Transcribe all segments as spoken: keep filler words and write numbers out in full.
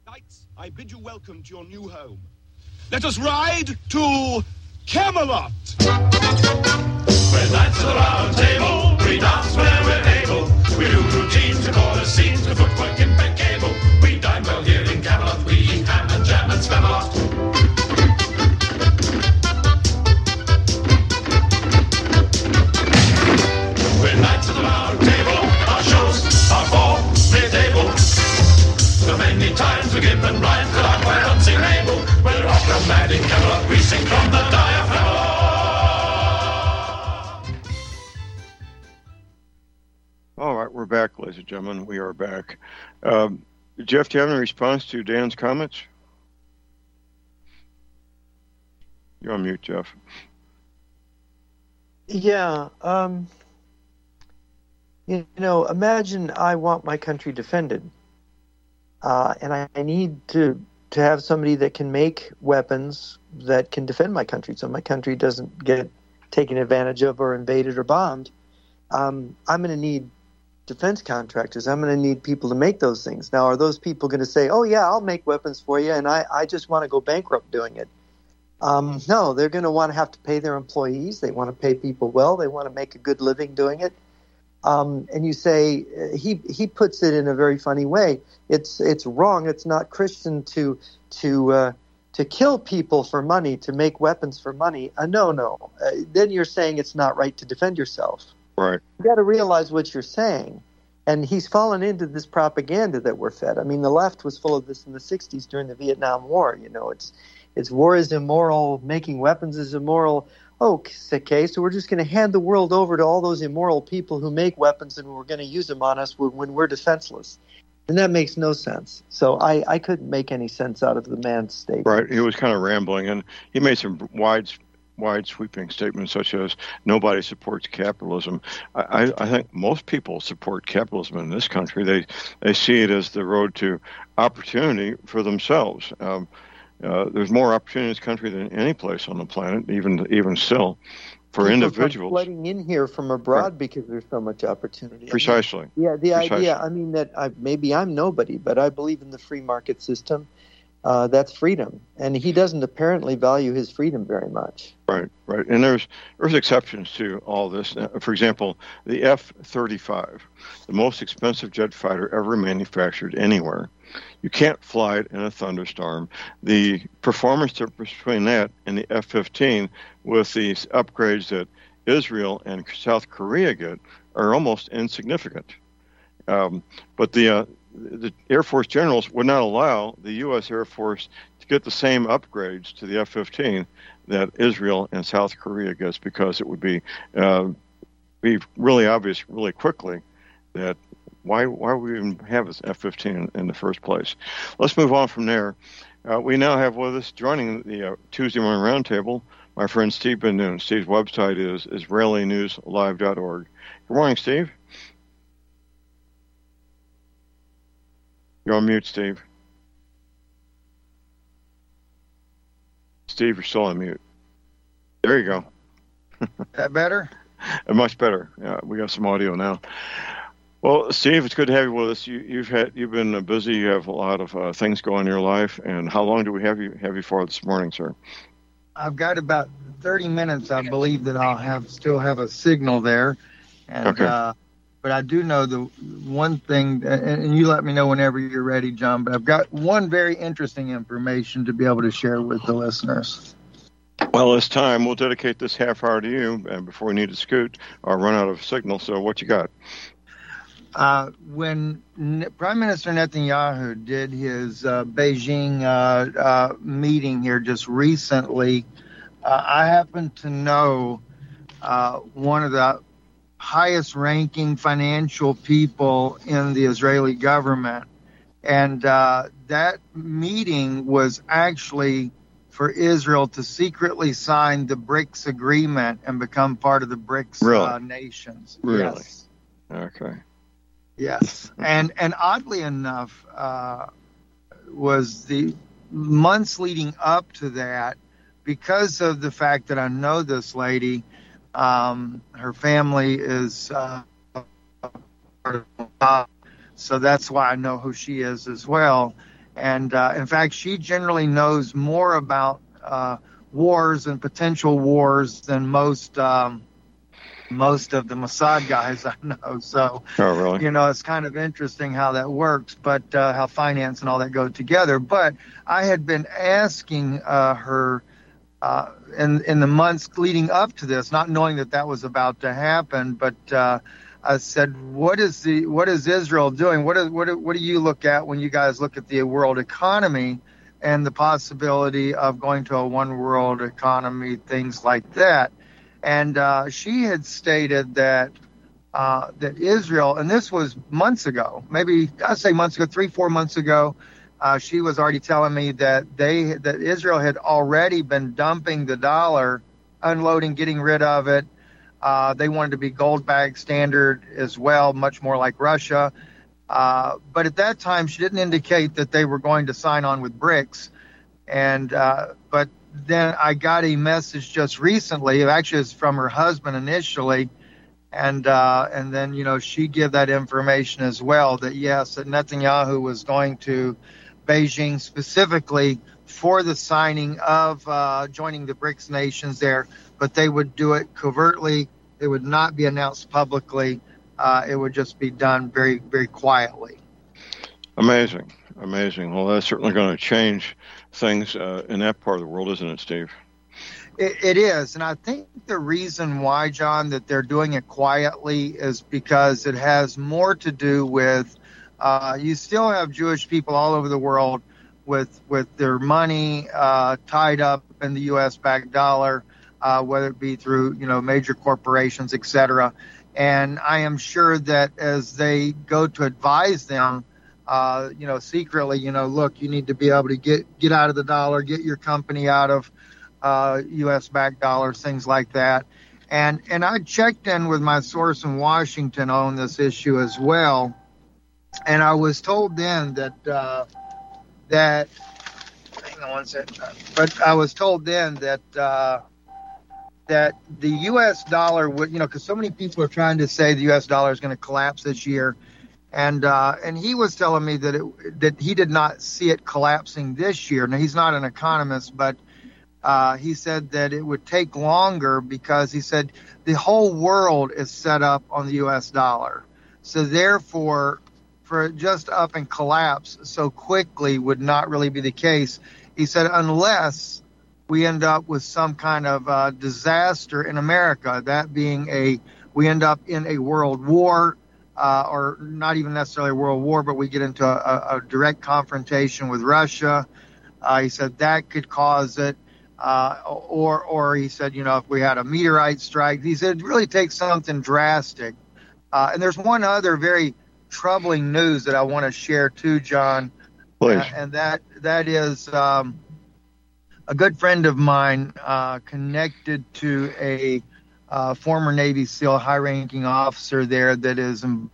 Knights, I bid you welcome to your new home. Let us ride to Camelot. We're knights of the round table, we dance where we're able. We do routines, we call scenes, the footwork impeccable. We dine well here in Camelot, we eat ham and jam and spam a lot. We're knights of the round table, our shows are for mid-table. So many times we're given rhymes that are quite unable. We're opera mad in Camelot, we sing from the diaphragm. All right, we're back, ladies and gentlemen. We are back. Um, Jeff, do you have any response to Dan's comments? You're on mute, Jeff. Yeah. Um, you know, imagine I want my country defended. Uh, and I, I need to to have somebody that can make weapons that can defend my country so my country doesn't get taken advantage of or invaded or bombed. Um, I'm going to need defense contractors. I'm going to need people to make those things. Now, are those people going to say, oh, yeah, I'll make weapons for you, and I, I just want to go bankrupt doing it? Um, no, they're going to want to have to pay their employees. They want to pay people well. They want to make a good living doing it. Um, and you say he he puts it in a very funny way. It's it's wrong. It's not Christian to to uh, to kill people for money, to make weapons for money. Uh, no, no. Uh, then you're saying it's not right to defend yourself. Right. You got to realize what you're saying. And he's fallen into this propaganda that we're fed. I mean, the left was full of this in the sixties during the Vietnam War. You know, it's it's war is immoral, making weapons is immoral. Okay, so we're just going to hand the world over to all those immoral people who make weapons, and we're going to use them on us when we're defenseless. And that makes no sense. So I, I couldn't make any sense out of the man's statement. Right. He was kind of rambling, and he made some wide, wide sweeping statements such as nobody supports capitalism. I, I think most people support capitalism in this country. They they see it as the road to opportunity for themselves. Um, Uh, there's more opportunity in this country than any place on the planet, even even still, for People individuals. Come flooding in here from abroad right. because there's so much opportunity. Precisely. I mean, yeah, the Precisely. idea. I mean that I, maybe I'm nobody, but I believe in the free market system. Uh, that's freedom, and he doesn't apparently value his freedom very much. Right, right, and there's there's exceptions to all this. For example, the F thirty-five, the most expensive jet fighter ever manufactured anywhere. You can't fly it in a thunderstorm. The performance difference between that and the F fifteen, with these upgrades that Israel and South Korea get, are almost insignificant. Um, but the uh, the Air Force generals would not allow the U S Air Force to get the same upgrades to the F fifteen that Israel and South Korea gets, because it would be uh, be really obvious really quickly that why why would we even have this F fifteen in, in the first place. Let's move on from there. Uh, we now have with us, joining the uh, Tuesday Morning Roundtable, my friend Steve Ben-Nun. Steve's website is Israeli News Live dot org. Good morning, Steve. You're on mute, Steve. Steve, you're still on mute. There you go. That better? Much better. Yeah, we got some audio now. Well, Steve, it's good to have you with us. You, you've had you've been uh, busy. You have a lot of uh, things going in your life. And how long do we have you have you for this morning, sir? I've got about thirty minutes. I believe that I'll have still have a signal there. And, okay. Uh, but I do know the one thing, and, and you let me know whenever you're ready, John. But I've got one very interesting information to be able to share with the listeners. Well, it's time. We'll dedicate this half hour to you, and before we need to scoot or run out of signal. So, what you got? Uh, when N- Prime Minister Netanyahu did his uh, Beijing uh, uh, meeting here just recently, uh, I happen to know uh, one of the highest ranking financial people in the Israeli government. And uh, that meeting was actually for Israel to secretly sign the BRICS agreement and become part of the BRICS really? uh, nations. Really? Yes. Okay. Yes. And and oddly enough, uh, was the months leading up to that, because of the fact that I know this lady, um, her family is uh, so that's why I know who she is as well. And uh, in fact, she generally knows more about uh, wars and potential wars than most um, most of the Mossad guys I know. So, oh, really? you know, it's kind of interesting how that works, but uh, how finance and all that go together. But I had been asking uh, her uh, in in the months leading up to this, not knowing that that was about to happen, but uh, I said, "What is the what is Israel doing? What is what do, what do you look at when you guys look at the world economy and the possibility of going to a one world economy, things like that?" And uh, she had stated that uh, that Israel, and this was months ago, maybe I'd say months ago, three, four months ago, uh, she was already telling me that they that Israel had already been dumping the dollar, unloading, getting rid of it. Uh, they wanted to be gold bag standard as well, much more like Russia. Uh, but at that time, she didn't indicate that they were going to sign on with BRICS. And uh, but then I got a message just recently, actually it's from her husband initially, and uh, and then, you know, she gave that information as well, that yes, that Netanyahu was going to Beijing specifically for the signing of uh, joining the BRICS nations there, but they would do it covertly. It would not be announced publicly. Uh, it would just be done very, very quietly. Amazing. Amazing. Well, that's certainly going to change things uh, in that part of the world, isn't it, Steve? It, it is. And I think the reason why, John, that they're doing it quietly is because it has more to do with uh, you still have Jewish people all over the world with with their money uh, tied up in the U S-backed dollar, uh, whether it be through, you know, major corporations, et cetera. And I am sure that as they go to advise them, Uh, you know, secretly, you know, look, you need to be able to get, get out of the dollar, get your company out of uh, U S-backed dollars, things like that. And and I checked in with my source in Washington on this issue as well. And I was told then that, uh, that hang on one second, but I was told then that, uh, that the U S dollar would, you know, because so many people are trying to say the U S dollar is going to collapse this year. And uh, and he was telling me that it, that he did not see it collapsing this year. Now, he's not an economist, but uh, he said that it would take longer because he said the whole world is set up on the U S dollar. So therefore, for it just up and collapse so quickly would not really be the case. He said unless we end up with some kind of uh, disaster in America, that being a we end up in a world war. Uh, or not even necessarily a world war, but we get into a, a direct confrontation with Russia. Uh, he said that could cause it. Uh, or, or he said, you know, if we had a meteorite strike, he said it really takes something drastic. Uh, and there's one other very troubling news that I want to share too, John. Please. Uh, and that that is um, a good friend of mine uh, connected to a Uh, former Navy SEAL high-ranking officer there that is in,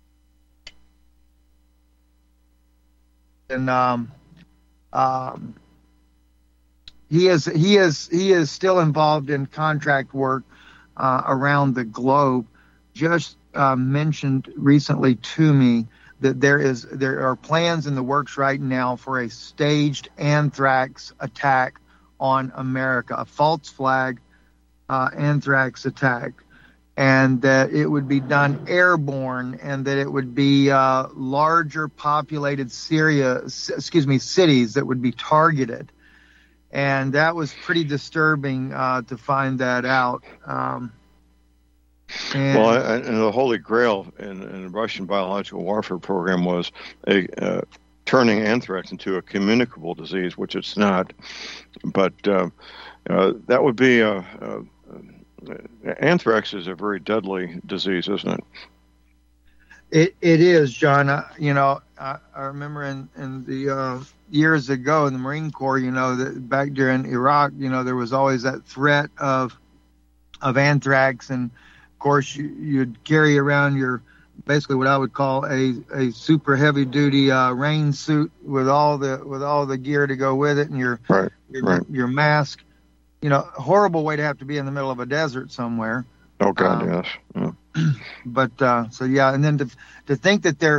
and um, um, he is he is he is still involved in contract work uh, around the globe. Just uh, mentioned recently to me that there is there are plans in the works right now for a staged anthrax attack on America, a false flag Uh, anthrax attack, and that it would be done airborne, and that it would be uh, larger populated Syria, excuse me, cities that would be targeted. And that was pretty disturbing uh, to find that out. Um, and well, and, and the Holy Grail in, in the Russian biological warfare program was a uh, turning anthrax into a communicable disease, which it's not. But uh, uh, that would be a, a anthrax is a very deadly disease, isn't it? It it is, John. Uh, you know, I, I remember in in the uh, years ago in the Marine Corps, you know, that back during Iraq, you know, there was always that threat of of anthrax, and of course you, you'd carry around your basically what I would call a a super heavy duty uh, rain suit with all the with all the gear to go with it, and your right, your, right. your mask. You know, a horrible way to have to be in the middle of a desert somewhere. Oh God, um, yes. Yeah. But uh, so yeah, and then to to think that they're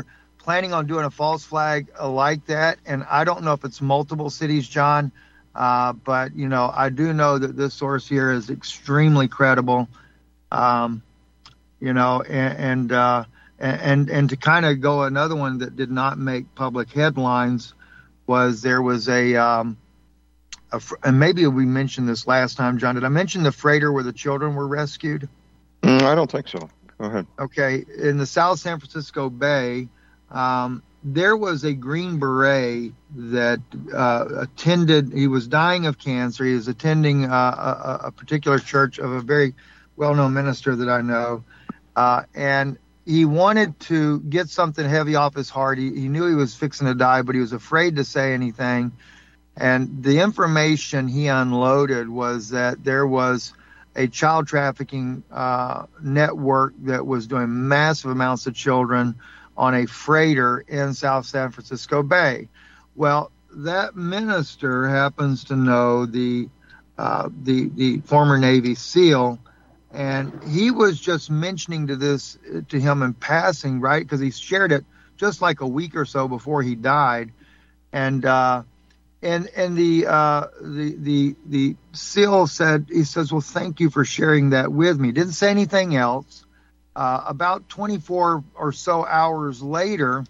planning on doing a false flag like that, and I don't know if it's multiple cities, John, uh, but, you know, I do know that this source here is extremely credible, um, you know, and and, uh, and, and to kind of go another one that did not make public headlines was there was a, um, a, and maybe we mentioned this last time, John, did I mention the freighter where the children were rescued? Mm, I don't think so. Go ahead. Okay, in the South San Francisco Bay, um, there was a Green Beret that uh, attended, he was dying of cancer. He was attending uh, a, a particular church of a very well-known minister that I know. Uh, and he wanted to get something heavy off his heart. He, he knew he was fixing to die, but he was afraid to say anything. And the information he unloaded was that there was a child trafficking uh, network that was doing massive amounts of children on a freighter in South San Francisco Bay. Well, that minister happens to know the uh, the the former Navy SEAL, and he was just mentioning to this to him in passing, right? Because he shared it just like a week or so before he died, and uh, and and the uh, the the the SEAL said, he says, well, thank you for sharing that with me. Didn't say anything else. Uh, about twenty-four or so hours later,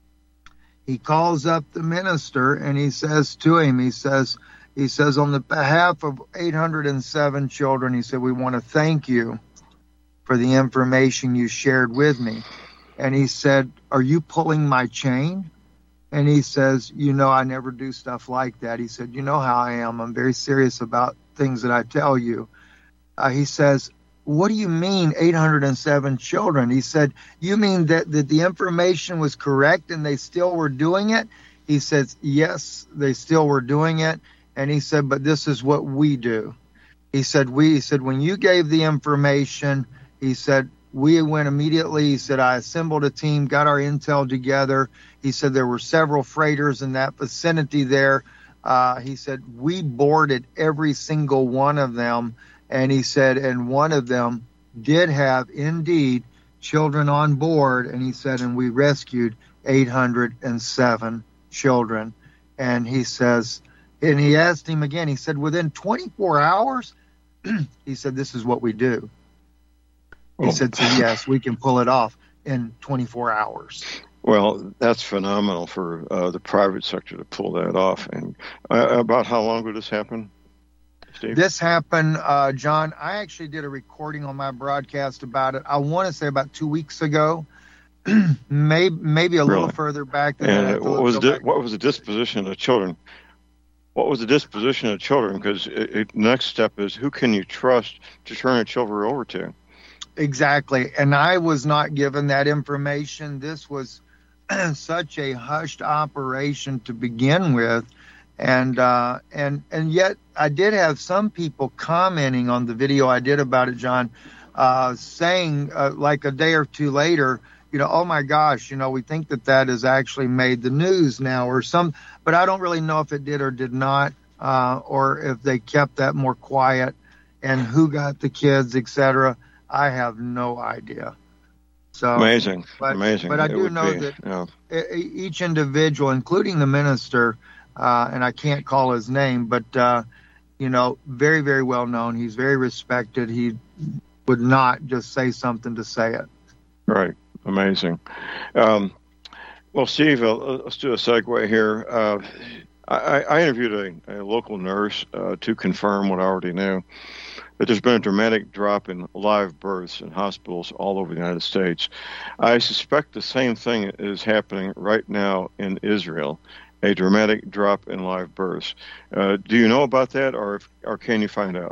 he calls up the minister and he says to him, he says, he says, on the behalf of eight hundred seven children, he said, we want to thank you for the information you shared with me. And he said, are you pulling my chain? And he says, you know, I never do stuff like that. He said, you know how I am. I'm very serious about things that I tell you. Uh, he says, what do you mean eight hundred seven children? He said, you mean that, that the information was correct and they still were doing it? He says, yes, they still were doing it. And he said, but this is what we do. He said, we, he said, when you gave the information, he said, we went immediately. He said, I assembled a team, got our intel together. He said, there were several freighters in that vicinity there. Uh, he said, we boarded every single one of them. And he said, and one of them did have indeed children on board. And he said, and we rescued eight hundred seven children. And he says, and he asked him again, he said, within twenty-four hours, he said, this is what we do. He oh. said, so yes, we can pull it off in twenty-four hours. Well, that's phenomenal for uh, the private sector to pull that off. And uh, about how long ago this happen? Steve? This happened, uh, John, I actually did a recording on my broadcast about it. I want to say about two weeks ago, maybe maybe a really? little further back than and that. What was, di- what was the disposition of children? What was the disposition of children? Because the next step is, who can you trust to turn your children over to? Exactly. And I was not given that information. This was such a hushed operation to begin with. And uh, and and yet I did have some people commenting on the video I did about it, John, uh, saying uh, like a day or two later, you know, oh my gosh, you know, we think that that has actually made the news now or some, but I don't really know if it did or did not, uh, or if they kept that more quiet and who got the kids, et cetera. I have no idea. So amazing, but, amazing. But I it do know be, that yeah. each individual, including the minister, Uh, and I can't call his name, but, uh, you know, very, very well known. He's very respected. He would not just say something to say it. Right. Amazing. Um, well, Steve, uh, let's do a segue here. Uh, I, I interviewed a, a local nurse uh, to confirm what I already knew, that there's been a dramatic drop in live births in hospitals all over the United States. I suspect the same thing is happening right now in Israel. A dramatic drop in live births. Uh, do you know about that, or if, or can you find out?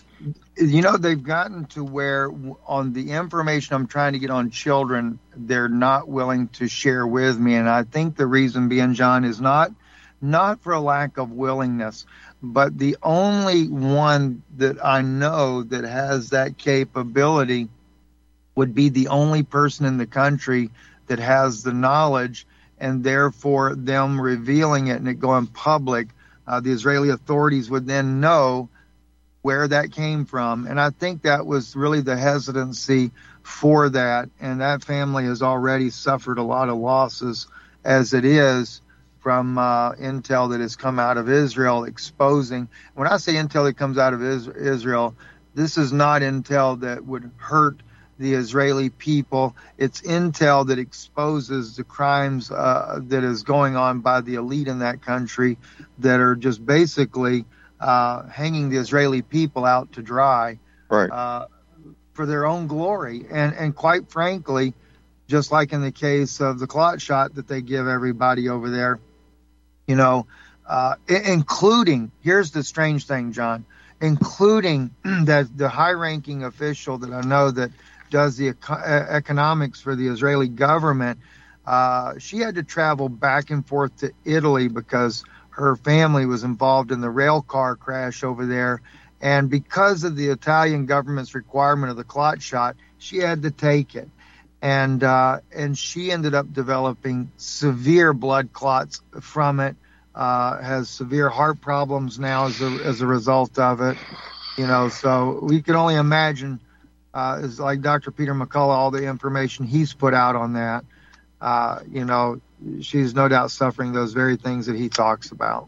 You know, they've gotten to where on the information I'm trying to get on children, they're not willing to share with me. And I think the reason being, John, is not not for a lack of willingness, but the only one that I know that has that capability would be the only person in the country that has the knowledge, and therefore them revealing it and it going public, uh, the Israeli authorities would then know where that came from. And I think that was really the hesitancy for that, and that family has already suffered a lot of losses as it is from uh, intel that has come out of Israel exposing. When I say intel that comes out of is- Israel, this is not intel that would hurt the Israeli people. It's intel that exposes the crimes uh, that is going on by the elite in that country that are just basically uh, hanging the Israeli people out to dry. Right. Uh, for their own glory. And and quite frankly, just like in the case of the clot shot that they give everybody over there, you know, uh, I- including, here's the strange thing, John, including that the high-ranking official that I know that does the eco- economics for the Israeli government, uh, she had to travel back and forth to Italy because her family was involved in the rail car crash over there. And because of the Italian government's requirement of the clot shot, she had to take it. And uh, and she ended up developing severe blood clots from it, uh, has severe heart problems now as a, as a result of it. You know, so we can only imagine, uh, is like Doctor Peter McCullough, all the information he's put out on that. Uh, you know, she's no doubt suffering those very things that he talks about.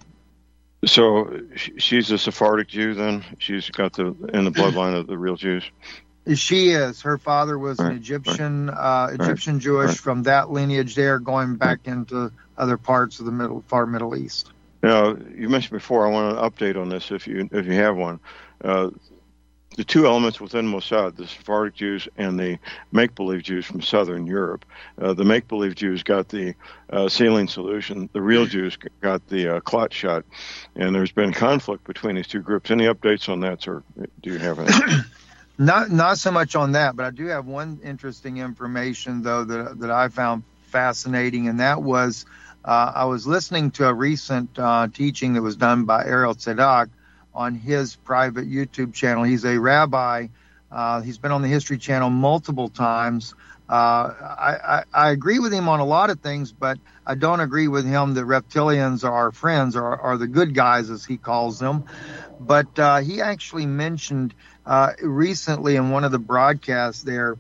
So she's a Sephardic Jew then? She's got the in the bloodline of the real Jews? She is. Her father was right, an Egyptian right, uh, Egyptian right, Jewish right. from that lineage there, going back into other parts of the middle far Middle East. Now, you mentioned before, I want an update on this if you if you have one. Uh, the two elements within Mossad, the Sephardic Jews and the make-believe Jews from Southern Europe. Uh, the make-believe Jews got the uh, saline solution. The real Jews got the uh, clot shot. And there's been conflict between these two groups. Any updates on that, sir? Do you have any? Not not so much on that, but I do have one interesting information, though, that, that I found fascinating, and that was uh, I was listening to a recent uh, teaching that was done by Ariel Tzedek on his private YouTube channel. He's a rabbi. Uh, he's been on the History Channel multiple times. Uh, I, I, I agree with him on a lot of things, but I don't agree with him that reptilians are our friends or are the good guys, as he calls them. But uh, he actually mentioned uh, recently in one of the broadcasts there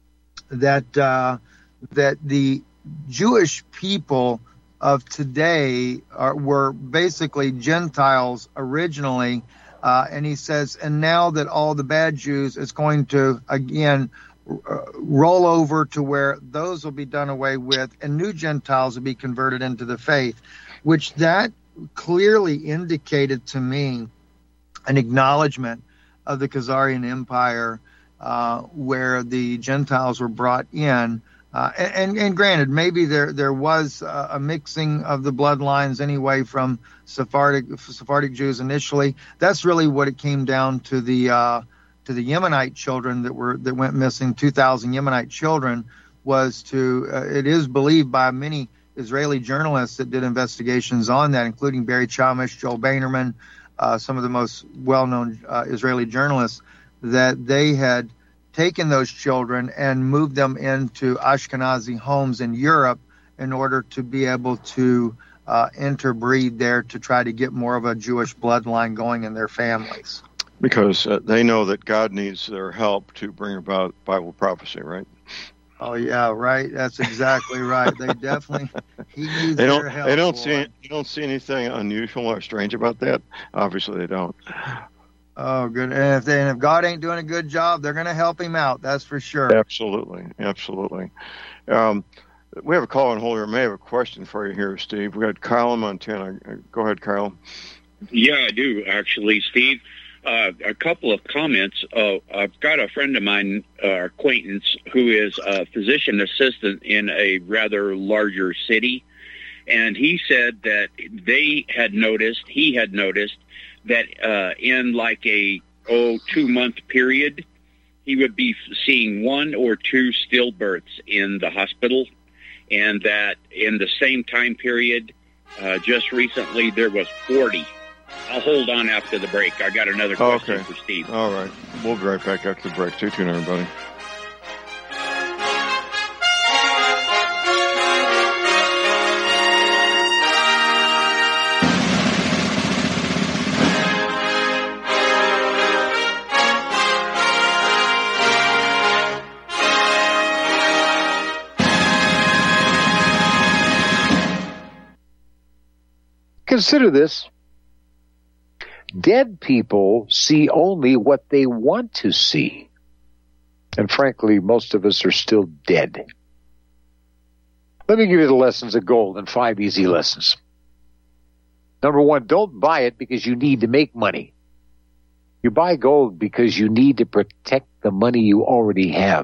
that uh, that the Jewish people of today are, were basically Gentiles originally, uh, and he says, and now that all the bad Jews is going to again uh, roll over to where those will be done away with, and new Gentiles will be converted into the faith, which that clearly indicated to me an acknowledgement of the Khazarian Empire, uh, where the Gentiles were brought in. Uh, and, and granted, maybe there there was a, a mixing of the bloodlines anyway from Sephardic Sephardic Jews initially. That's really what it came down to the uh, to the Yemenite children that were that went missing. two thousand Yemenite children was to. Uh, it is believed by many Israeli journalists that did investigations on that, including Barry Chamish, Joel Bainerman, uh, some of the most well-known uh, Israeli journalists, that they had taken those children and moved them into Ashkenazi homes in Europe in order to be able to uh, interbreed there to try to get more of a Jewish bloodline going in their families. Because uh, they know that God needs their help to bring about Bible prophecy, right? Oh yeah, right. That's exactly right. They definitely he needs they don't, their help. They don't boy. see you don't see anything unusual or strange about that. Obviously, they don't. Oh, good. And if, they, and if God ain't doing a good job, they're going to help him out. That's for sure. Absolutely, absolutely. Um, we have a call on hold here. I may have a question for you here, Steve. We got Kyle in Montana. Go ahead, Kyle. Yeah, I do actually, Steve. Uh, a couple of comments. Uh, I've got a friend of mine, uh, acquaintance, who is a physician assistant in a rather larger city, and he said that they had noticed, he had noticed, that uh, in like a oh two month period, he would be seeing one or two stillbirths in the hospital, and that in the same time period, uh, just recently, there was forty. I'll hold on after the break. I got another question okay. for Steve. All right. We'll be right back after the break. Stay tuned, everybody. Consider this. Dead people see only what they want to see. And frankly, most of us are still dead. Let me give you the lessons of gold in five easy lessons. Number one, don't buy it because you need to make money. You buy gold because you need to protect the money you already have.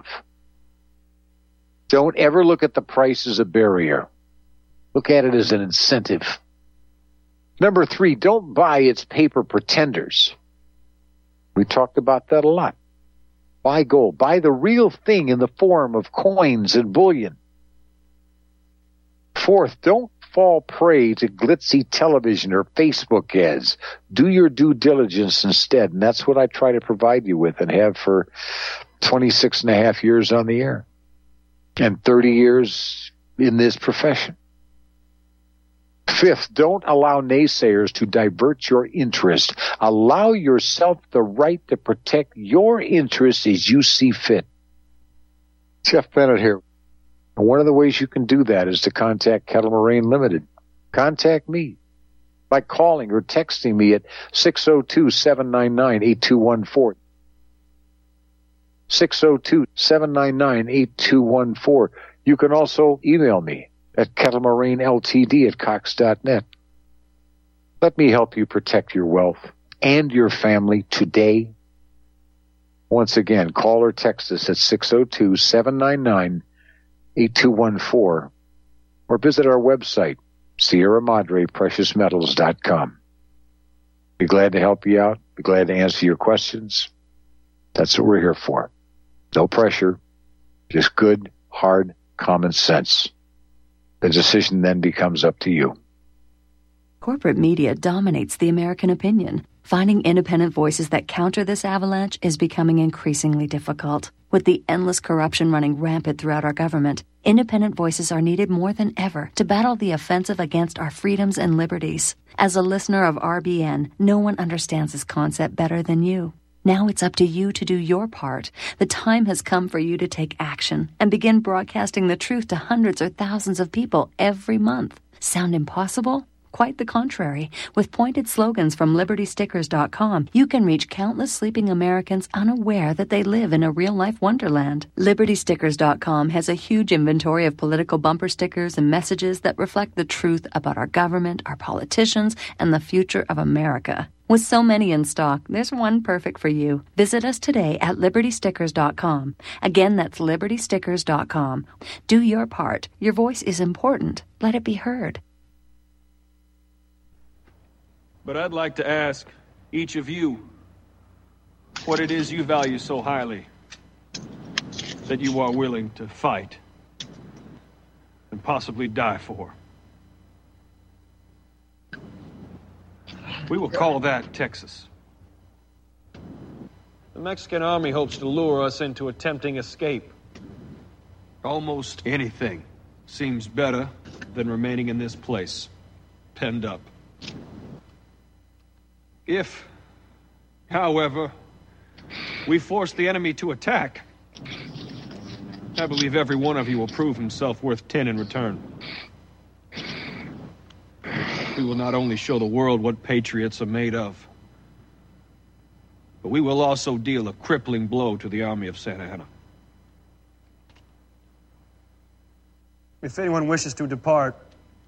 Don't ever look at the price as a barrier. Look at it as an incentive. Number three, don't buy its paper pretenders. We talked about that a lot. Buy gold. Buy the real thing in the form of coins and bullion. Fourth, don't fall prey to glitzy television or Facebook ads. Do your due diligence instead, and that's what I try to provide you with and have for twenty-six and a half years on the air and thirty years in this profession. Fifth, don't allow naysayers to divert your interest. Allow yourself the right to protect your interests as you see fit. Jeff Bennett here. One of the ways you can do that is to contact Kettle Moraine Limited. Contact me by calling or texting me at six oh two, seven nine nine, eight two one four. six oh two, seven nine nine, eight two one four. You can also email me at kettlemoraineltd at cox dot net. Let me help you protect your wealth and your family today. Once again, call or text us at six oh two, seven nine nine, eight two one four or visit our website, Sierra Madre Precious Metals dot com. Be glad to help you out. Be glad to answer your questions. That's what we're here for. No pressure, just good, hard, common sense. The decision then becomes up to you. Corporate media dominates the American opinion. Finding independent voices that counter this avalanche is becoming increasingly difficult. With the endless corruption running rampant throughout our government, independent voices are needed more than ever to battle the offensive against our freedoms and liberties. As a listener of R B N, no one understands this concept better than you. Now it's up to you to do your part. The time has come for you to take action and begin broadcasting the truth to hundreds or thousands of people every month. Sound impossible? Quite the contrary. With pointed slogans from liberty stickers dot com, you can reach countless sleeping Americans unaware that they live in a real-life wonderland. liberty stickers dot com has a huge inventory of political bumper stickers and messages that reflect the truth about our government, our politicians, and the future of America. With so many in stock, there's one perfect for you. Visit us today at liberty stickers dot com. Again, that's liberty stickers dot com. Do your part. Your voice is important. Let it be heard. But I'd like to ask each of you what it is you value so highly that you are willing to fight and possibly die for. We will call that Texas. The Mexican army hopes to lure us into attempting escape. Almost anything seems better than remaining in this place, penned up. If, however, we force the enemy to attack, I believe every one of you will prove himself worth ten in return. We will not only show the world what patriots are made of, but we will also deal a crippling blow to the army of Santa Anna. If anyone wishes to depart,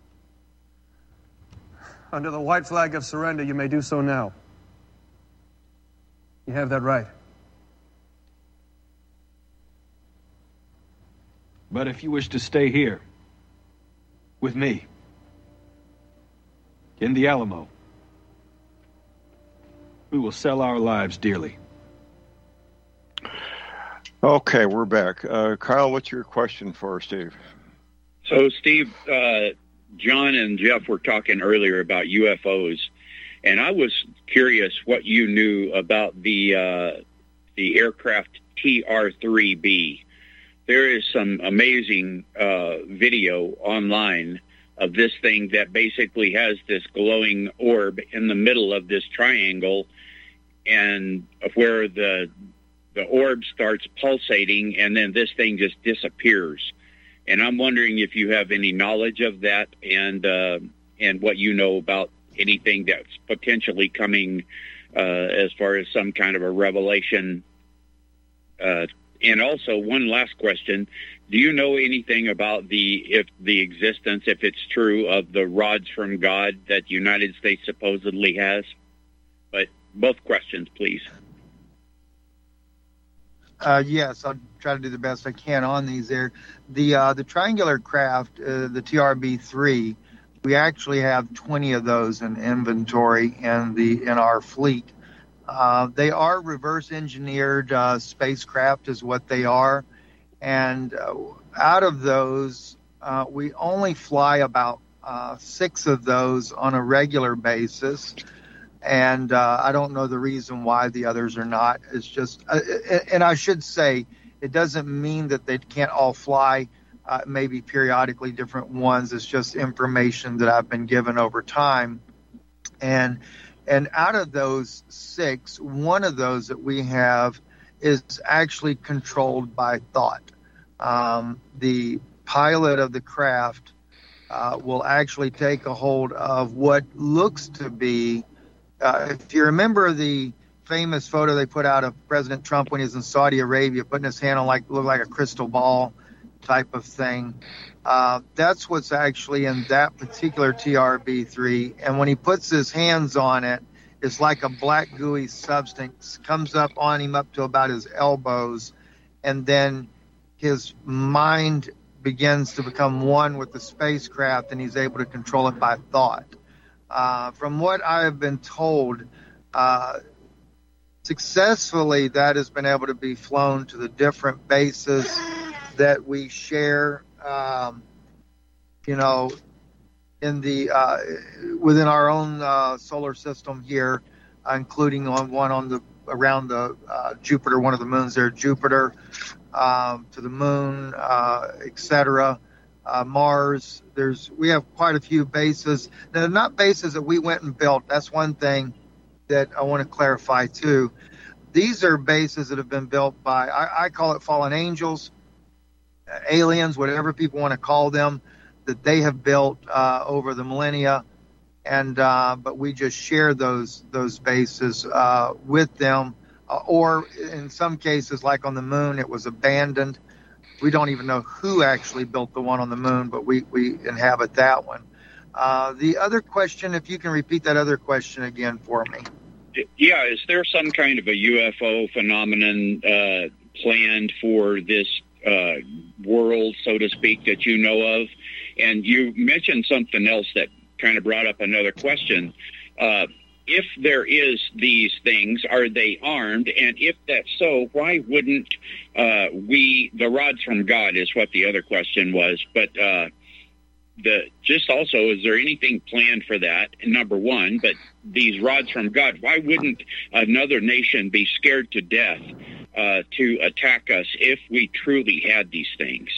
under the white flag of surrender, you may do so now. You have that right. But if you wish to stay here, with me, in the Alamo, we will sell our lives dearly. Okay, we're back. Uh, Kyle, what's your question for Steve? So, Steve, uh, John and Jeff were talking earlier about U F Os, and I was curious what you knew about the uh, the aircraft T R three B. There is some amazing uh, video online of this thing that basically has this glowing orb in the middle of this triangle, and where the the orb starts pulsating, and then this thing just disappears. And I'm wondering if you have any knowledge of that, and uh, and what you know about anything that's potentially coming uh, as far as some kind of a revelation? Uh, and also, one last question. Do you know anything about the if the existence, if it's true, of the rods from God that the United States supposedly has? But both questions, please. Uh, yes, I'll try to do the best I can on these there. The uh, the triangular craft, uh, the T R B three, we actually have twenty of those in inventory in the in our fleet. Uh, they are reverse engineered uh, spacecraft is what they are. And uh, out of those, uh, we only fly about uh, six of those on a regular basis. And uh, I don't know the reason why the others are not. It's just, uh, and I should say, it doesn't mean that they can't all fly, uh, maybe periodically different ones. It's just information that I've been given over time. And and out of those six, one of those that we have is actually controlled by thought. Um, the pilot of the craft uh, will actually take a hold of what looks to be, uh, if you remember the famous photo they put out of President Trump when he was in Saudi Arabia, putting his hand on like looked like a crystal ball type of thing. Uh, that's what's actually in that particular T R B three. And when he puts his hands on it, it's like a black gooey substance comes up on him up to about his elbows, and then his mind begins to become one with the spacecraft, and he's able to control it by thought. Uh, from what I have been told, uh, successfully that has been able to be flown to the different bases that we share, um, you know, in the uh, within our own uh, solar system here, uh, including on one on the around the uh, Jupiter, one of the moons there, Jupiter, um, to the moon, uh, et cetera. Uh, Mars. There's we have quite a few bases. They're not bases that we went and built. That's one thing that I want to clarify too. These are bases that have been built by I, I call it fallen angels, aliens, whatever people want to call them, that they have built uh, over the millennia, and uh, but we just share those those bases uh, with them, uh, or in some cases, like on the moon, it was abandoned. We don't even know who actually built the one on the moon, but we, we inhabit that one. Uh, the other question, if you can repeat that other question again for me. Yeah, is there some kind of a U F O phenomenon uh, planned for this uh, world, so to speak, that you know of? And you mentioned something else that kind of brought up another question. Uh, if there is these things, are they armed? And if that's so, why wouldn't uh, we, the rods from God is what the other question was, but uh, the just also, is there anything planned for that, number one? But these rods from God, why wouldn't another nation be scared to death uh, to attack us if we truly had these things?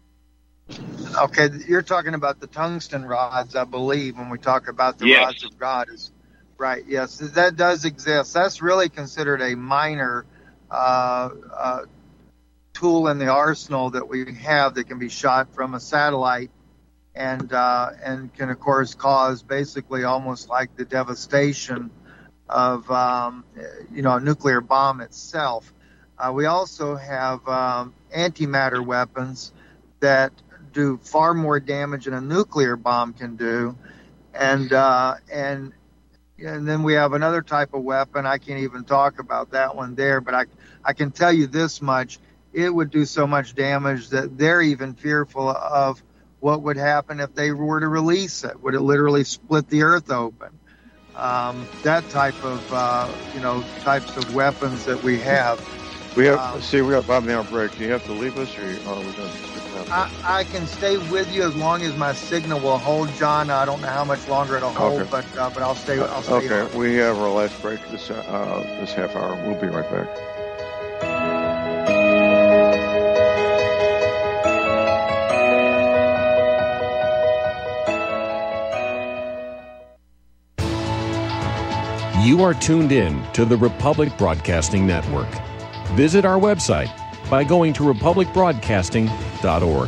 Okay, you're talking about the tungsten rods, I believe, when we talk about the yes. rods of God. Is right, yes, that does exist. That's really considered a minor uh, uh, tool in the arsenal that we have that can be shot from a satellite and uh, and can, of course, cause basically almost like the devastation of, um, you know, a nuclear bomb itself. Uh, we also have um, antimatter weapons that do far more damage than a nuclear bomb can do, and uh, and and then we have another type of weapon. I can't even talk about that one there, but I I can tell you this much: it would do so much damage that they're even fearful of what would happen if they were to release it. Would it literally split the earth open? Um, that type of uh, you know types of weapons that we have. We have um, see we got five minute break. Do you have to leave us, or are we done? I, I can stay with you as long as my signal will hold, John. I don't know how much longer it'll hold, okay. but uh, but I'll stay. I'll stay okay, on. We have our last break this uh, this half hour. We'll be right back. You are tuned in to the Republic Broadcasting Network. Visit our website by going to republic broadcasting dot org.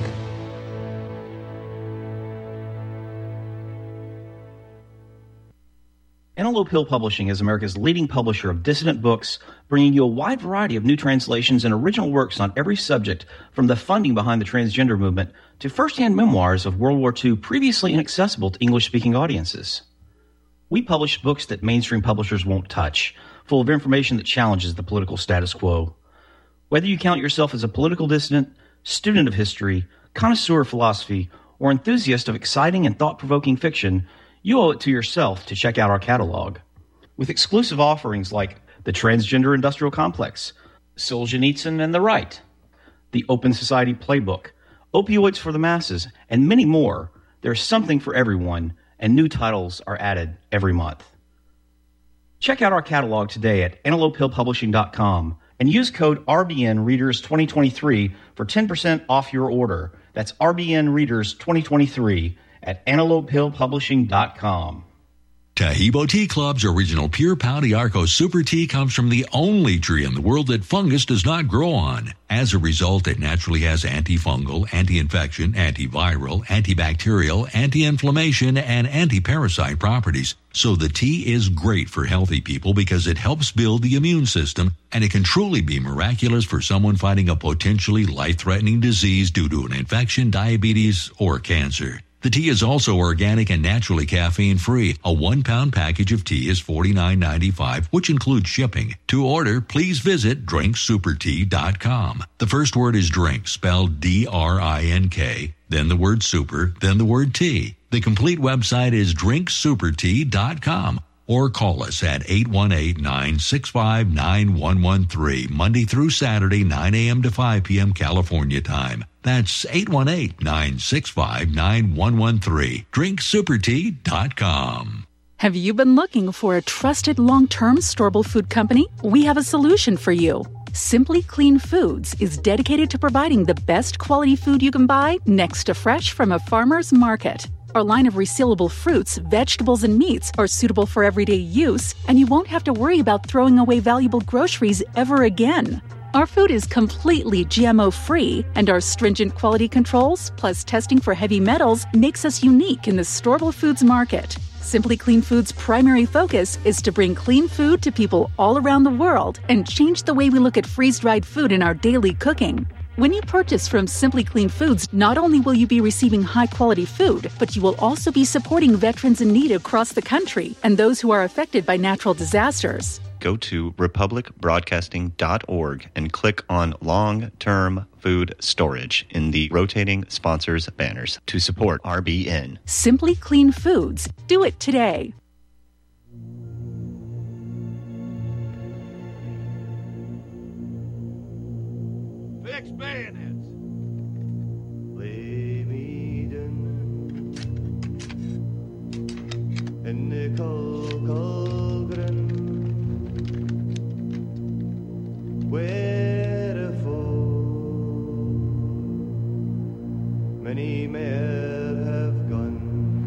Antelope Hill Publishing is America's leading publisher of dissident books, bringing you a wide variety of new translations and original works on every subject, from the funding behind the transgender movement to first-hand memoirs of World War Two previously inaccessible to English-speaking audiences. We publish books that mainstream publishers won't touch, full of information that challenges the political status quo. Whether you count yourself as a political dissident, student of history, connoisseur of philosophy, or enthusiast of exciting and thought-provoking fiction, you owe it to yourself to check out our catalog. With exclusive offerings like The Transgender Industrial Complex, Solzhenitsyn and the Right, The Open Society Playbook, Opioids for the Masses, and many more, there's something for everyone, and new titles are added every month. Check out our catalog today at antelope hill publishing dot com and use code R B N Readers twenty twenty-three for ten percent off your order. That's R B N Readers twenty twenty-three at antelope hill publishing dot com. Tahibo Tea Club's original Pure Pau d'Arco Super Tea comes from the only tree in the world that fungus does not grow on. As a result, it naturally has antifungal, anti-infection, antiviral, antibacterial, anti-inflammation, and anti-parasite properties. So the tea is great for healthy people because it helps build the immune system, and it can truly be miraculous for someone fighting a potentially life-threatening disease due to an infection, diabetes, or cancer. The tea is also organic and naturally caffeine-free. A one-pound package of tea is forty-nine ninety-five, which includes shipping. To order, please visit drink super tea dot com. The first word is drink, spelled D R I N K, then the word super, then the word tea. The complete website is drink super tea dot com. Or call us at eight one eight, nine six five, nine one one three, Monday through Saturday, nine a.m. to five p.m. California time. That's eight one eight, nine six five, nine one one three. drink super tea dot com. Have you been looking for a trusted long-term storable food company? We have a solution for you. Simply Clean Foods is dedicated to providing the best quality food you can buy next to fresh from a farmer's market. Our line of resealable fruits, vegetables, and meats are suitable for everyday use, and you won't have to worry about throwing away valuable groceries ever again. Our food is completely G M O-free, and our stringent quality controls, plus testing for heavy metals, makes us unique in the storable foods market. Simply Clean Foods' primary focus is to bring clean food to people all around the world and change the way we look at freeze-dried food in our daily cooking. When you purchase from Simply Clean Foods, not only will you be receiving high-quality food, but you will also be supporting veterans in need across the country and those who are affected by natural disasters. Go to republic broadcasting dot org and click on Long-Term Food Storage in the rotating sponsors banners to support R B N. Simply Clean Foods. Do it today. Fix bayonets. Lay me down in the cold, cold ground, wherefore many may have gone.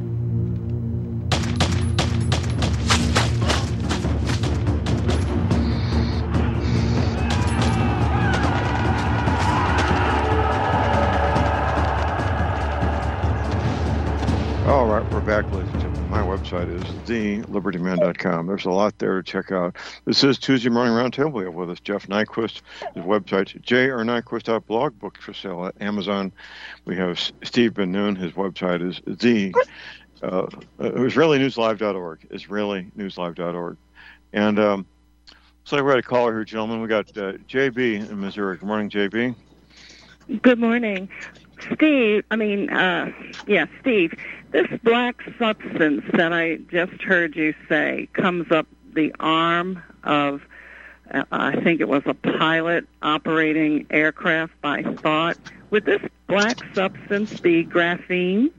All right, we're back, ladies and gentlemen. My website is the liberty man dot com. There's a lot there to check out. This is Tuesday Morning Roundtable. We have with us Jeff Nyquist. His website, j r nyquist dot blog. Books for sale at Amazon. We have Steve Ben Noon. His website is the uh, Israeli News Live dot org. Israeli News Live dot org. And um, so we had a caller here, gentlemen. We got uh, J B in Missouri. Good morning, J B. Good morning. Steve, I mean, uh, yeah, Steve, this black substance that I just heard you say comes up the arm of, uh, I think it was a pilot operating aircraft by thought. Would this black substance be graphene?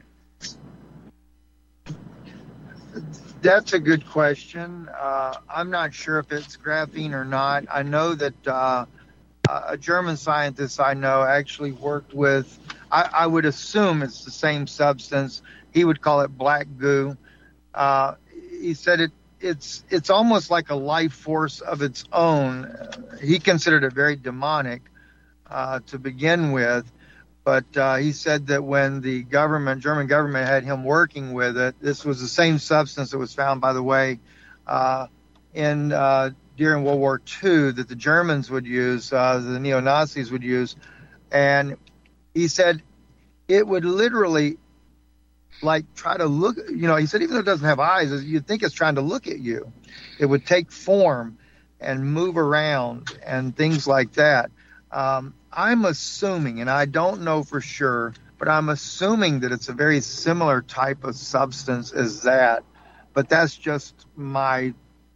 That's a good question. Uh, I'm not sure if it's graphene or not. I know that uh, a German scientist I know actually worked with, I, I would assume it's the same substance. He would call it black goo. Uh, he said it it's it's almost like a life force of its own. He considered it very demonic uh, to begin with, but uh, he said that when the government, German government, had him working with it, this was the same substance that was found, by the way, uh, in uh, during World War Two that the Germans would use, uh, the neo-Nazis would use. And he said it would literally, like, try to look, you know, he said even though it doesn't have eyes, you'd think it's trying to look at you. It would take form and move around and things like that. Um, I'm assuming, and I don't know for sure, but I'm assuming that it's a very similar type of substance as that. But that's just my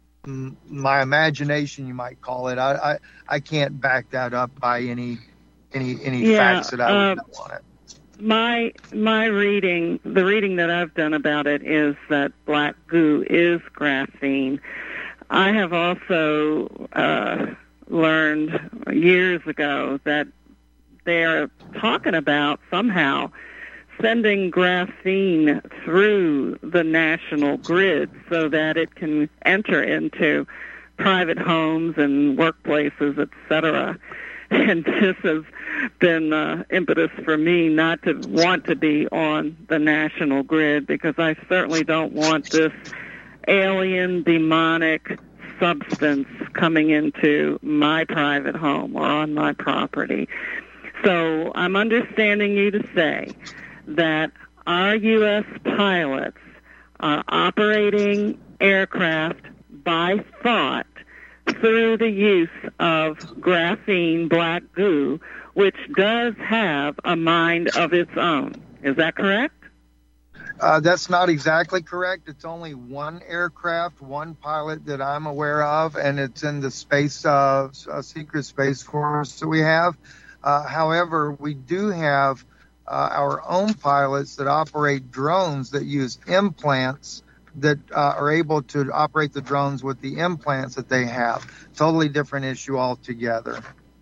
my imagination, you might call it. I I, I can't back that up by any any any yeah, facts that I would uh, know on it. My my reading, the reading that I've done about it is that black goo is graphene. I have also uh, learned years ago that they're talking about somehow sending graphene through the national grid so that it can enter into private homes and workplaces, et cetera. And this has been uh, impetus for me not to want to be on the national grid, because I certainly don't want this alien demonic substance coming into my private home or on my property. So I'm understanding you to say that our U S pilots are operating aircraft by thought through the use of graphene black goo, which does have a mind of its own. Is that correct? Uh, that's not exactly correct. It's only one aircraft, one pilot that I'm aware of, and it's in the space, uh, uh, secret space force that we have. Uh, however, we do have uh, our own pilots that operate drones that use implants that uh, are able to operate the drones with the implants that they have. Totally different issue altogether.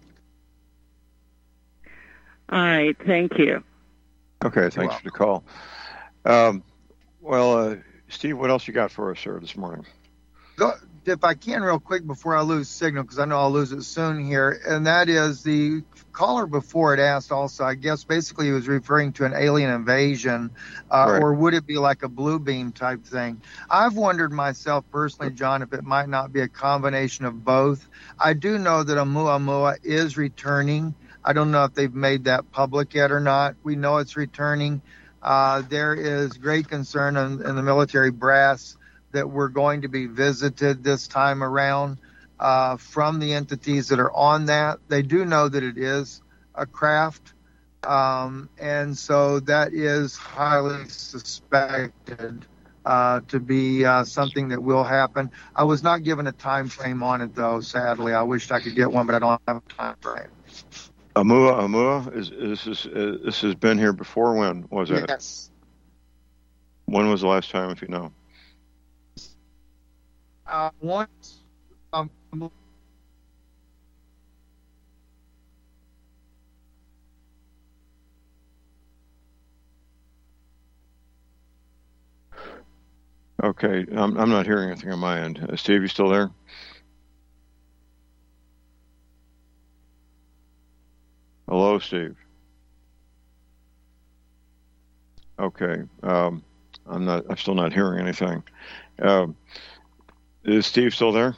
All right, thank you. Okay, thanks for the call. Um, well, uh, Steve, what else you got for us, sir, this morning? Go, if I can, real quick before I lose signal, because I know I'll lose it soon here, and that is the caller before it asked also, I guess basically he was referring to an alien invasion, uh, Right. or would it be like a blue beam type thing? I've wondered myself personally, John, if it might not be a combination of both. I do know that Oumuamua is returning. I don't know if they've made that public yet or not. We know it's returning. Uh, there is great concern in, in the military brass that we're going to be visited this time around uh, from the entities that are on that. They do know that it is a craft, um, and so that is highly suspected uh, to be uh, something that will happen. I was not given a time frame on it, though, sadly. I wished I could get one, but I don't have a time frame. Amua, Amua, is, is this, uh, this has been here before? When was that? Yes. When was the last time, if you know? Uh, once, um, Okay, I'm, I'm not hearing anything on my end. Uh, Steve, you still there? Hello, Steve. Okay, um, I'm not. I'm still not hearing anything. Um, is Steve still there?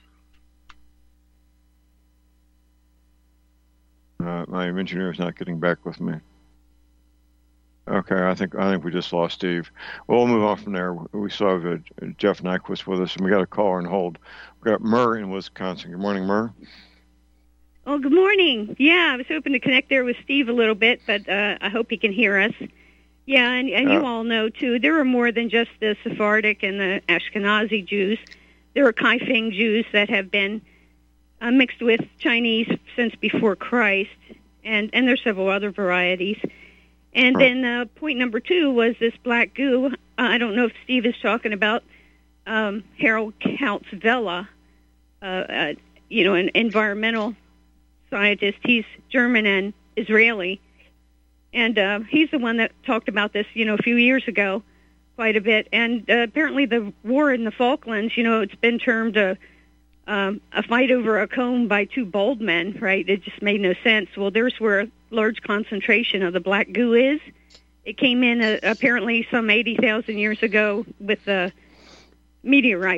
Uh, my engineer is not getting back with me. Okay, I think I think we just lost Steve. Well, we'll move on from there. We still have uh, Jeff Nyquist with us, and we got a caller on hold. We got Murr in Wisconsin. Good morning, Murr. Oh, good morning. Yeah, I was hoping to connect there with Steve a little bit, but uh, I hope he can hear us. Yeah, and, and you Uh. all know, too, there are more than just the Sephardic and the Ashkenazi Jews. There are Kaifeng Jews that have been uh, mixed with Chinese since before Christ, and, and there's several other varieties. And then uh, point number two was this black goo. Uh, I don't know if Steve is talking about um, Harold Kautz Vela, uh, uh, you know, an environmental scientist. He's German and Israeli, and uh, he's the one that talked about this, you know, a few years ago, quite a bit. And uh, apparently, the war in the Falklands, you know, it's been termed a um, a fight over a comb by two bald men, right? It just made no sense. Well, there's where a large concentration of the black goo is. It came in uh, apparently some eighty thousand years ago with a meteorite.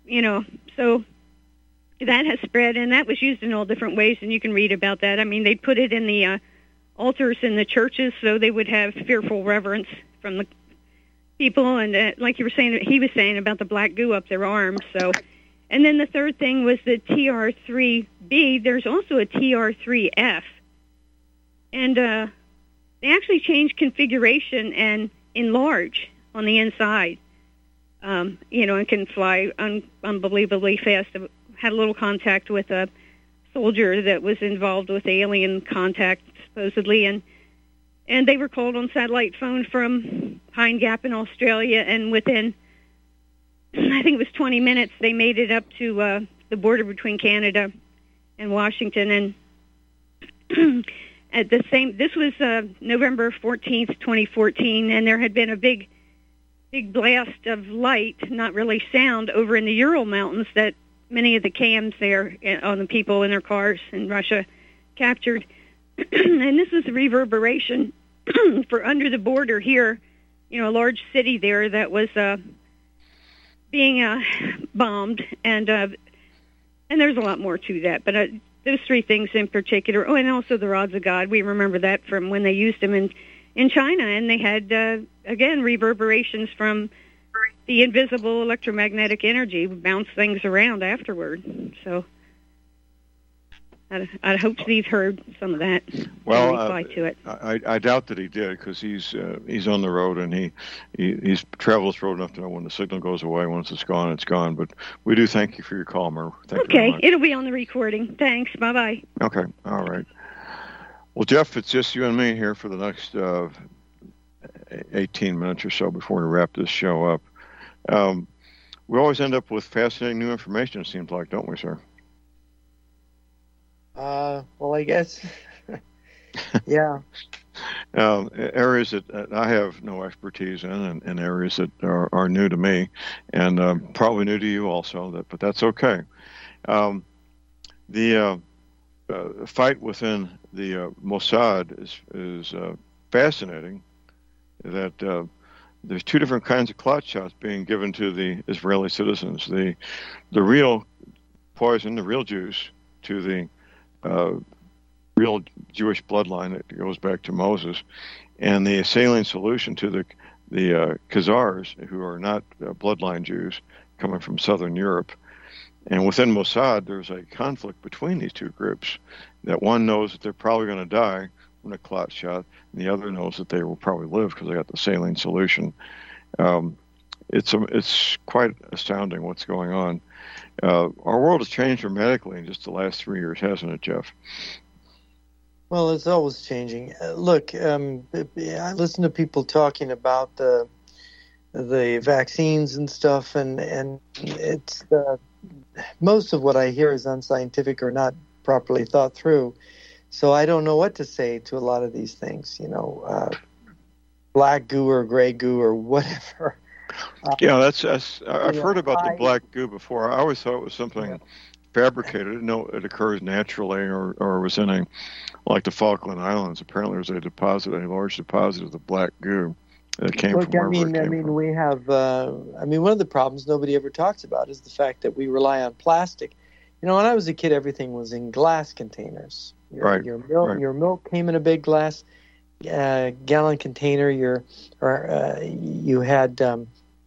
you know, so that has spread, and that was used in all different ways, and you can read about that. I mean, they put it in the uh, altars in the churches so they would have fearful reverence from the people, and uh, like you were saying, he was saying about the black goo up their arms. So, and then the third thing was the T R three B. There's also a T R three F, and uh, they actually changed configuration and enlarge on the inside. Um, you know, and can fly un- unbelievably fast. I had a little contact with a soldier that was involved with alien contact, supposedly, and and they were called on satellite phone from Pine Gap in Australia, and within, I think it was twenty minutes, they made it up to uh, the border between Canada and Washington, and at the same, this was uh, November fourteenth, twenty fourteen, and there had been a big big blast of light, not really sound, over in the Ural Mountains that many of the cams there on the people in their cars in Russia captured. And this was a reverberation for under the border here, you know, a large city there that was uh, being uh, bombed. And uh, and there's a lot more to that. But uh, those three things in particular. Oh, and also the rods of God. We remember that from when they used them in in China, and they had, uh, again, reverberations from the invisible electromagnetic energy bounce things around afterward. So I, I hope Steve heard some of that. Well, reply uh, to it. I, I doubt that he did, because he's uh, he's on the road, and he, he he's traveled this road enough to know when the signal goes away. Once it's gone, it's gone. But we do thank you for your call, Merv. Thank you very Okay, much. it'll be on the recording. Thanks. Bye-bye. Okay, all right. Well, Jeff, it's just you and me here for the next uh, eighteen minutes or so before we wrap this show up. Um, we always end up with fascinating new information, it seems like, don't we, sir? Uh, well, I guess, yeah. Um, areas that uh, I have no expertise in, and, and areas that are, are new to me, and um, probably new to you also, that, but that's okay. Um, the uh, uh, fight within the uh, Mossad is, is uh, fascinating, that uh, there's two different kinds of clot shots being given to the Israeli citizens. The the real poison, the real juice, to the uh, real Jewish bloodline that goes back to Moses, and the saline solution to the the uh, Khazars, who are not uh, bloodline Jews coming from Southern Europe. And within Mossad, there's a conflict between these two groups, that one knows that they're probably going to die from a clot shot, and the other knows that they will probably live because they got the saline solution. Um, it's a, it's quite astounding what's going on. Uh, our world has changed dramatically in just the last three years, hasn't it, Jeff? Well, it's always changing. Uh, look, um, I listen to people talking about the the vaccines and stuff, and and it's uh, most of what I hear is unscientific or not properly thought through. So I don't know what to say to a lot of these things. You know, uh, black goo or gray goo or whatever. Uh, yeah, that's, that's I've yeah, heard about I, the black goo before. I always thought it was something yeah. fabricated. I didn't know it occurs naturally or, or was in a, like the Falkland Islands. Apparently there's a deposit, a large deposit of the black goo that came look, from I mean, it I came mean, from. we have, uh, I mean, one of the problems nobody ever talks about is the fact that we rely on plastic. You know, when I was a kid, everything was in glass containers. Your, right. Your milk, right. your milk came in a big glass uh, gallon container. Your, or uh, you had, um,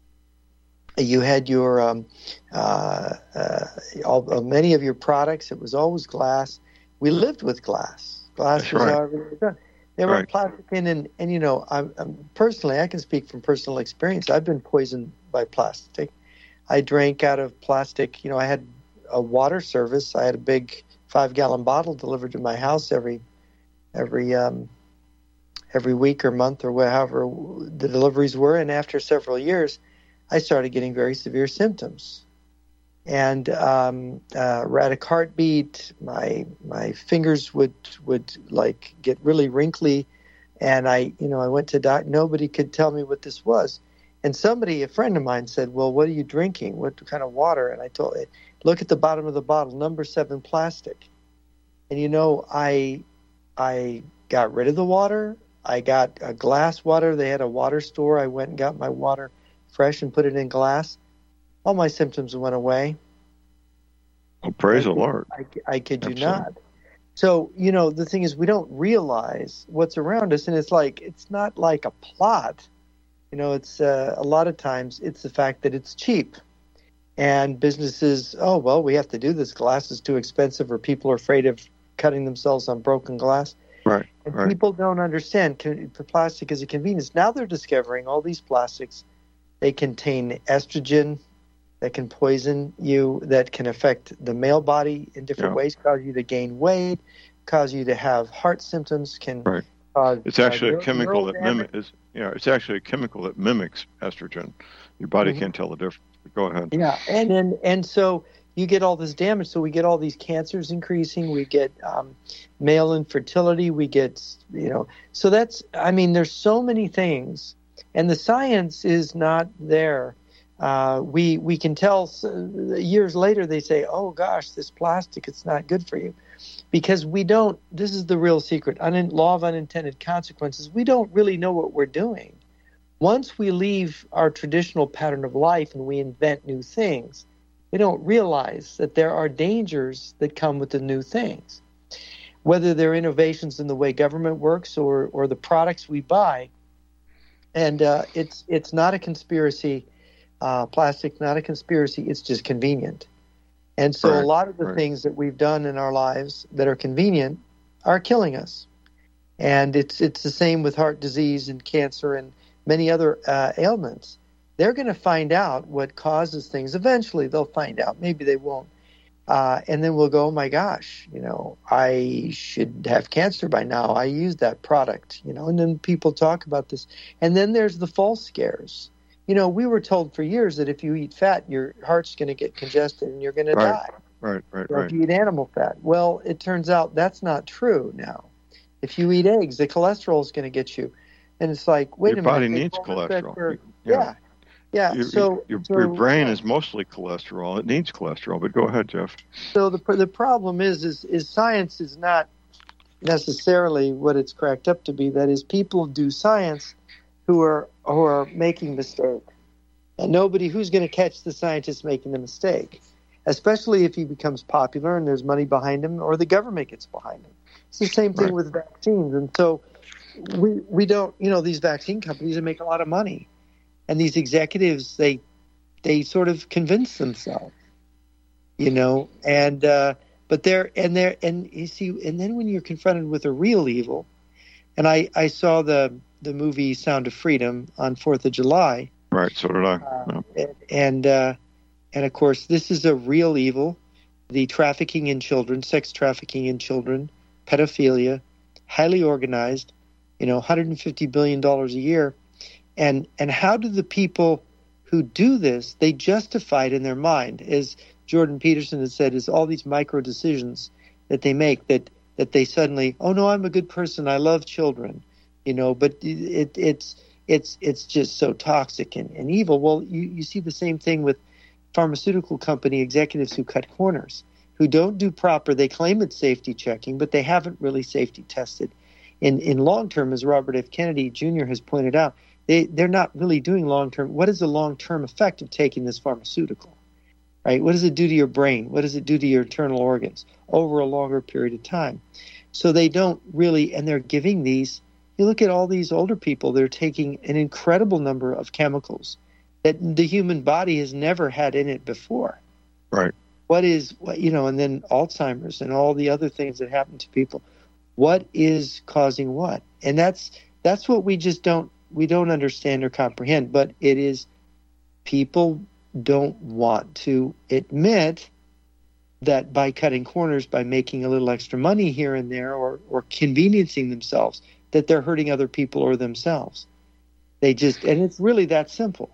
you had your, um, uh, uh, all, uh, many of your products. It was always glass. We lived with glass. Glass That's was right. how everything was done. They were right. plastic in, and and you know, I'm, I'm personally, I can speak from personal experience. I've been poisoned by plastic. I drank out of plastic. You know, I had a water service. I had a big five-gallon bottle delivered to my house every every um, every week or month or whatever the deliveries were. And after several years, I started getting very severe symptoms, and um, uh, erratic heartbeat. My my fingers would would like get really wrinkly, and I you know I went to doc. Nobody could tell me what this was. And somebody, a friend of mine, said, "Well, what are you drinking? What kind of water?" And I told it, "Look at the bottom of the bottle, number seven plastic." And you know, I I got rid of the water. I got a glass water. They had a water store. I went and got my water fresh and put it in glass. all my symptoms went away. Well, praise I, the Lord. I, I kid you Absolutely. not. So, you know, the thing is, we don't realize what's around us, and it's like, it's not like a plot. You know, it's uh, a lot of times it's the fact that it's cheap. And businesses, oh, well, we have to do this. Glass is too expensive, or people are afraid of cutting themselves on broken glass. Right, and right. people don't understand con- plastic is a convenience. Now they're discovering all these plastics. They contain estrogen that can poison you, that can affect the male body in different Yeah. ways, cause you to gain weight, cause you to have heart symptoms, can Right. cause It's actually uh, a chemical neural that damage. mimics. Yeah, it's actually a chemical that mimics estrogen. Your body Mhm. can't tell the difference. Go ahead. Yeah, and then and so you get all this damage. So we get all these cancers increasing. We get um, male infertility. We get, you know, so that's, I mean, there's so many things, and the science is not there. Uh, we we can tell uh, years later they say, oh gosh, this plastic, it's not good for you, because we don't. This is the real secret. Un- law of unintended consequences. We don't really know what we're doing. Once we leave our traditional pattern of life and we invent new things, we don't realize that there are dangers that come with the new things. Whether they're innovations in the way government works or, or the products we buy. And uh, it's it's not a conspiracy, uh, plastic, not a conspiracy, it's just convenient. And so Right, a lot of the right. things that we've done in our lives that are convenient are killing us. And it's it's the same with heart disease and cancer and many other uh, ailments. They're going to find out what causes things. Eventually, they'll find out. Maybe they won't. Uh, and then we'll go, oh, my gosh, you know, I should have cancer by now. I used that product, you know, and then people talk about this. And then there's the false scares. You know, we were told for years that if you eat fat, your heart's going to get congested and you're going to Right, die. right, right, Or right. if you eat animal fat. Well, it turns out that's not true now. If you eat eggs, the cholesterol is going to get you. And it's like, wait Your a minute. body they needs told us that cholesterol. for- Yeah. Yeah. Yeah. Your, so, your, so your brain is mostly cholesterol. It needs cholesterol. But go ahead, Jeff. So the the problem is is is science is not necessarily what it's cracked up to be. That is, people do science who are who are making mistakes, and nobody who's going to catch the scientist making the mistake, especially if he becomes popular and there's money behind him, or the government gets behind him. It's the same thing Right. with vaccines, and so we we don't, you know, these vaccine companies, they make a lot of money, and these executives, they they sort of convince themselves. You know, and uh, but there and there and you see, and then when you're confronted with a real evil, and I, I saw the the movie Sound of Freedom on Fourth of July, Right. So did I. uh, Yeah. and uh, and of course this is a real evil, the trafficking in children, sex trafficking in children, pedophilia, highly organized, you know, one hundred fifty billion dollars a year, and and how do the people who do this, they justify it in their mind, as Jordan Peterson has said, is all these micro decisions that they make that, that they suddenly, oh no, I'm a good person, I love children, you know, but it, it's it's it's just so toxic and, and evil. Well, you, you see the same thing with pharmaceutical company executives who cut corners, who don't do proper, they claim it's safety checking, but they haven't really safety tested. In in long term, as Robert F. Kennedy Junior has pointed out, they, they're not really doing long term. What is the long term effect of taking this pharmaceutical? Right? What does it do to your brain? What does it do to your internal organs over a longer period of time? So they don't really, and they're giving these, you look at all these older people, they're taking an incredible number of chemicals that the human body has never had in it before. Right. What is, what you know, and then Alzheimer's and all the other things that happen to people. What is causing what? And that's that's what we just don't, we don't understand or comprehend, but it is people don't want to admit that by cutting corners, by making a little extra money here and there, or, or conveniencing themselves, that they're hurting other people or themselves. They just, and it's really that simple,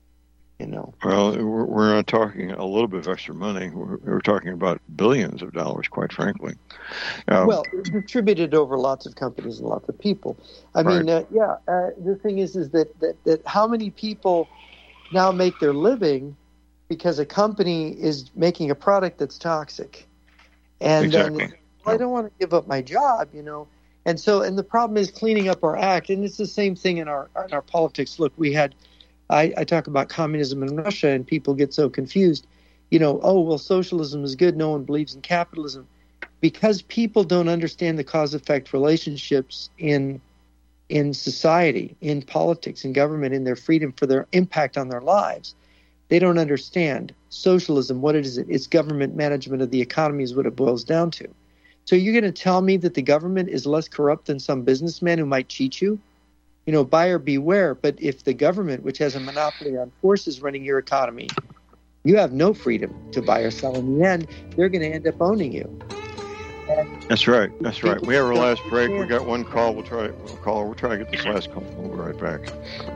you know. Well, we're, we're not talking a little bit of extra money. We're, we're talking about billions of dollars, quite frankly. Um, Well, it's distributed over lots of companies and lots of people. I mean, uh, yeah, uh, the thing is, is that, that, that how many people now make their living because a company is making a product that's toxic. And Exactly. then, well, I don't want to give up my job, you know. And so, and the problem is cleaning up our act. And it's the same thing in our in our politics. Look, we had I, I talk about communism in Russia, and people get so confused. You know, oh, well, socialism is good. No one believes in capitalism. Because people don't understand the cause-effect relationships in in society, in politics, in government, in their freedom for their impact on their lives. They don't understand socialism, what it is. It's government management of the economy is what it boils down to. So you're going to tell me that the government is less corrupt than some businessman who might cheat you? You know, buyer beware. But if the government, which has a monopoly on forces running your economy, you have no freedom to buy or sell. In the end, they're going to end up owning you. And that's right. That's right. We have our last break. We got one call. We'll try. We'll call. We'll try to get this last call. We'll be right back.